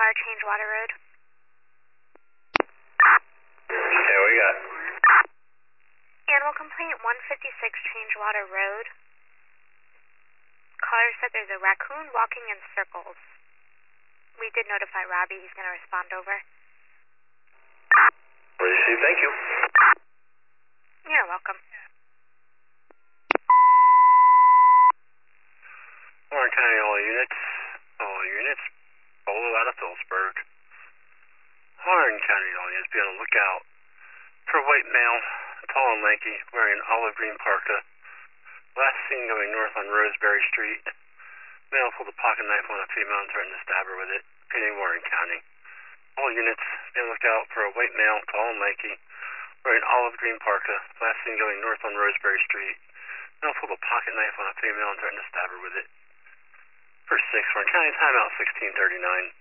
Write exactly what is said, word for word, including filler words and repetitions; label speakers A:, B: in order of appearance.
A: R, Changewater Road.
B: Okay, what you got?
A: Animal complaint, one fifty-six Changewater Road. Caller said there's a raccoon walking in circles. We did notify Robbie. He's going to respond over.
B: Receive, thank you.
A: You're welcome.
B: Warren County, all units. All units. Polo out of Phillipsburg. Warren County, all units. Be on the lookout for a white male, tall and lanky, wearing an olive green parka. Last seen going north on Roseberry Street. Male pulled a pocket knife on a female and threatened to stab her with it. Pitting Warren County. All units, be on the lookout for a white male, tall and lanky, wearing olive green parka. Last seen going north on Roseberry Street. Male pulled a pocket knife on a female and threatened to stab her with it. For six, Warren County, timeout sixteen thirty-nine.